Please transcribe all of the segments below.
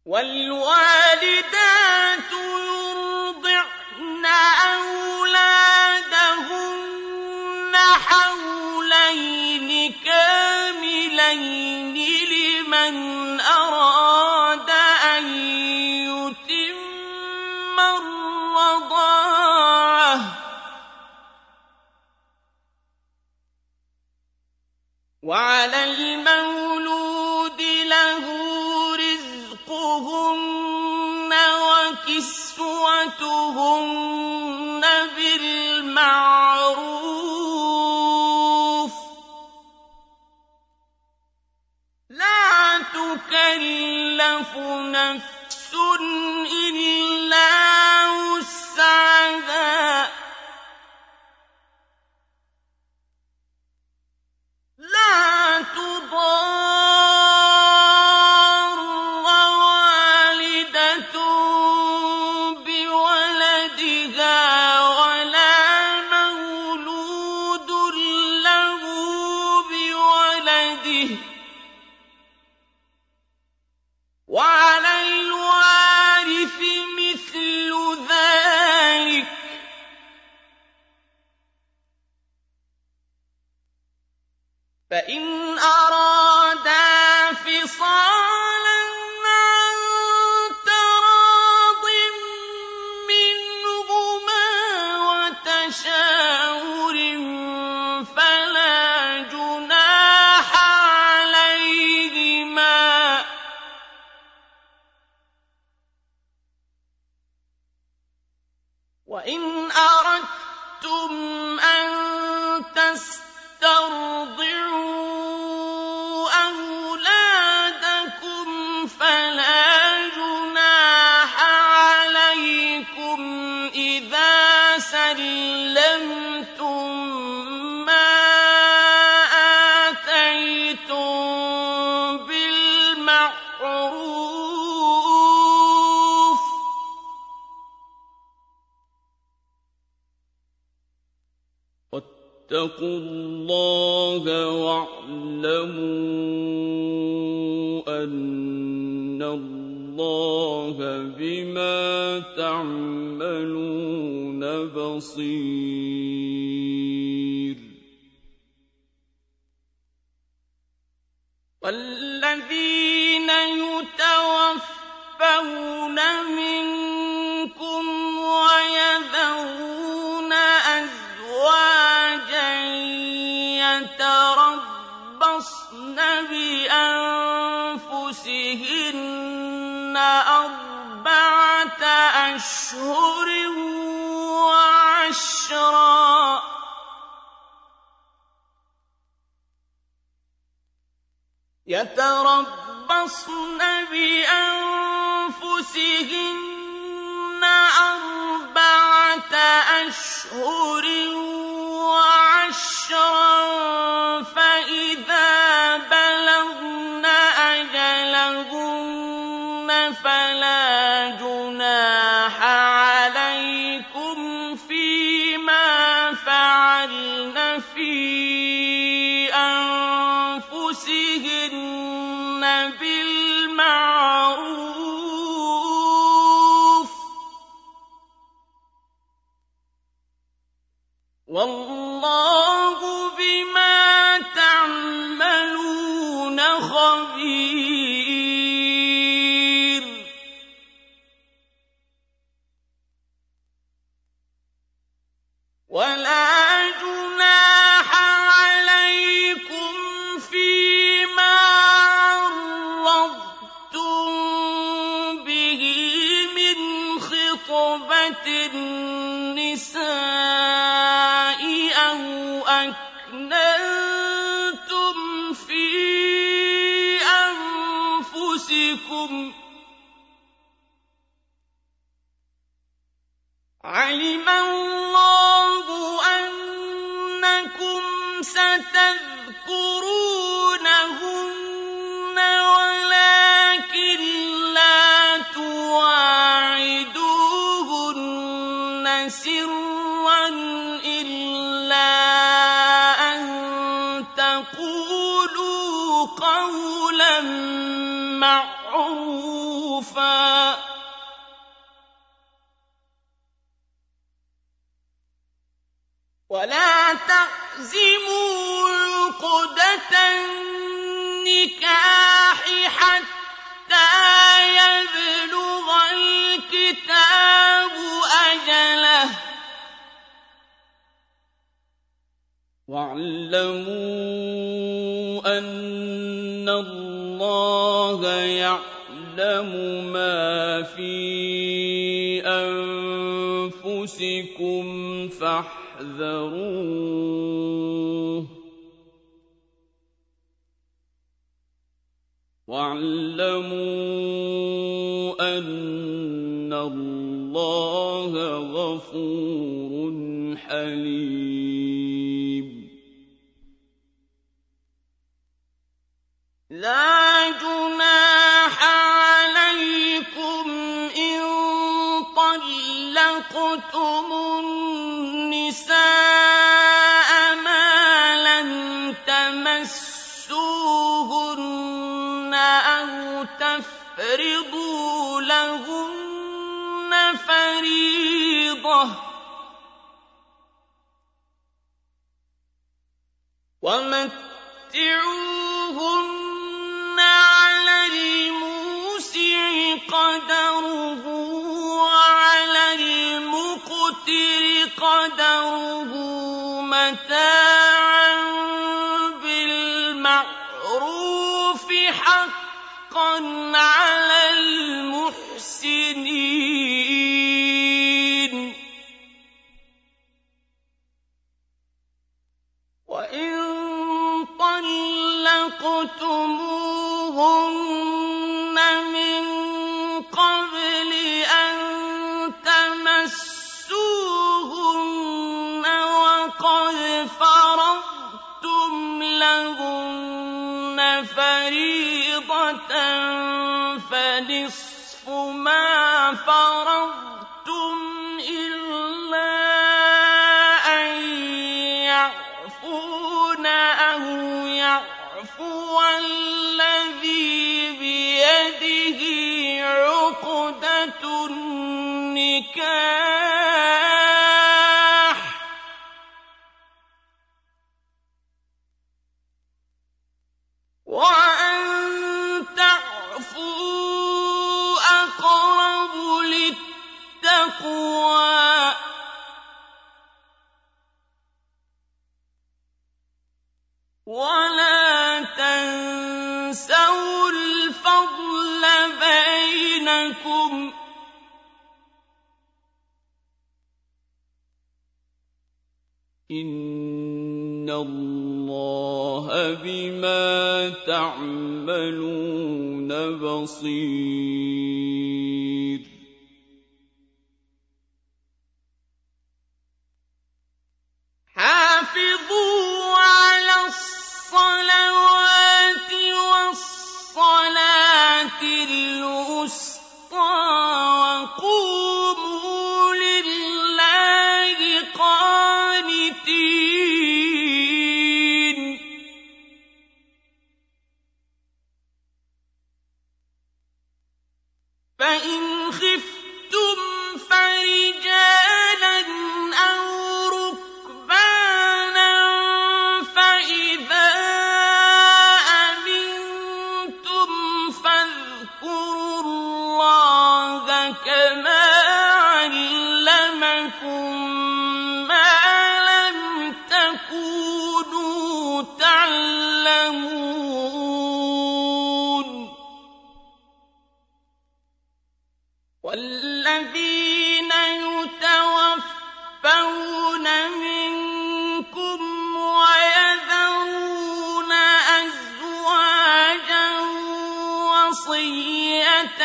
وَالْوَالِدَاتُ يُرْضِعْنَ أَوْلَادَهُنَّ حَوْلَيْنِ كَامِلَيْنِ لِمَنْ أَرَادَ أَن يُتِمَّ الرَّضَاعَةَ ۚ وَعَلَى الْمَوْلُودِ لَهُ رِزْقُهُنَّ وَكِسْوَتُهُنَّ بِالْمَعْرُوفِ ۚ لَا تُكَلَّفُ نَفْسٌ إِلَّا وُسْعَهَا ۚ لَا تُضَارَّ وَالِدَةٌ بِوَلَدِهَا وَلَا مَوْلُودٌ لَّهُ بِوَلَدِهِ ۚ وَعَلَى الْوَارِثِ مِثْلُ ذَٰلِكَ ۗ فَإِنْ أَرَادَا فِصَالًا عَن تَرَاضٍ مِّنْهُمَا وَتَشَاوُرٍ فَلَا جُنَاحَ عَلَيْهِمَا ۗ وَإِنْ أَرَدتُّمْ أَن تَسْتَرْضِعُوا أَوْلَادَكُمْ فَلَا جُنَاحَ عَلَيْكُمْ إِذَا سَلَّمْتُم مَّا آتَيْتُم بِالْمَعْرُوفِ ۚ وَاتَّقُوا اللَّهَ وَاعْلَمُوا أَنَّ اللَّهَ بِمَا تَعْمَلُونَ بَصِيرٌ. وَالَّذِينَ يُتَوَفَّوْنَ مِنكُمْ وَيَذَرُونَ أَزْوَاجًا يَتَرَبَّصْنَ بِأَنفُسِهِنَّ أَرْبَعَةَ أَشْهُرٍ وَعَشْرًا ۖ يَتَرَبَّصْنَ بِأَنفُسِهِنَّ أَرْبَعَةَ أَشْهُرٍ وَعَشْرًا ۖ فَإِذَا بَلَغْنَ أَجَلَهُنَّ فَلَا جُنَاحَ عَلَيْكُمْ فِيمَا فَعَلْنَ فِي أَنفُسِهِنَّ بِالْمَعْرُوفِ ۗ وَاللَّهُ بِمَا تَعْمَلُونَ خَبِيرٌ. وَلَا جُنَاحَ عَلَيْكُمْ فِيمَا عَرَّضْتُم بِهِ مِنْ خِطْبَةِ النِّسَاءِ أَوْ أَكْنَنتُمْ فِي أَنفُسِكُمْ ۚ عَلِمَ اللَّهُ أَنَّكُمْ سَتَذْكُرُونَهُنَّ وَلَٰكِن لَّا تُوَاعِدُوهُنَّ سِرًّا إِلَّا أَن تَقُولُوا قَوْلًا مَّعْرُوفًا زُخْرُفًا ۚ وَلَا تَعْزِمُوا عُقْدَةَ النِّكَاحِ حَتَّىٰ يَبْلُغَ الْكِتَابُ أَجَلَهُ ۚ وَاعْلَمُوا أَنَّ اللَّهَ يَعْلَمُ مَا فِي أَنفُسِكُمْ فاحذروه، واعلموا أن الله غفور حليم. لا جناح عليكم إن طلقتم النساء ما لم تمسوهن أو تفرضوا لهن فريضة، ومتعوهن على الموسع قدره وعلى المقتر قدره متاعا بالمعروف حقا على المحسنين. وإن طلقتموهن من قبل أن تمسوهن وقد فرضتم لهن فريضة فنصف ما فرضتم إلا أن يعفون أو يعفو الذي بيده عقدة النكاح، وأن تعفوا أقرب للتقوى، ولا تنسوا الفضل بينكم، إن الله بما تعملون بصير. حافظوا على الصلوات والصلاة الوسطى وقوموا لله قانتين. فإن خفتم فرجالا أو ركبانا فإذا أمنتم فاذكروا الله كما علمكم ما لم تكونوا تعلمون. والذين يتوفون منكم ويذرون أزواجا وصية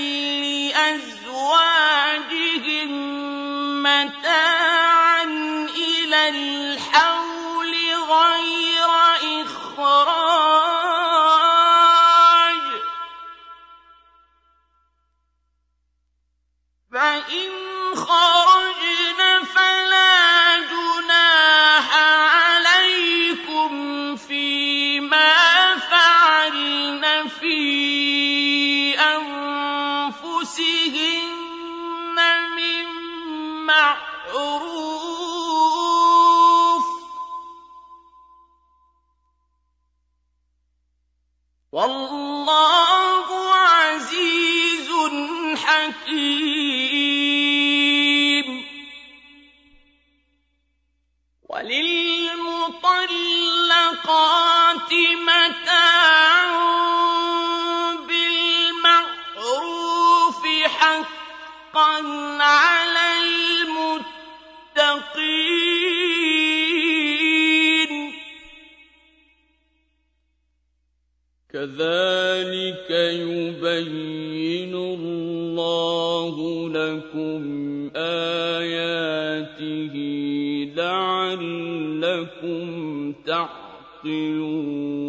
لأزواجهم متاعا إلى الحول غير إخراج، فإن خرجن فلا جناح عليكم فيما فعلن في أنفسهن حكيم وللمطلقات متاع بالمعروف حقا على المتقين كذلك يبين الله لكم آياته لعلكم تعقلون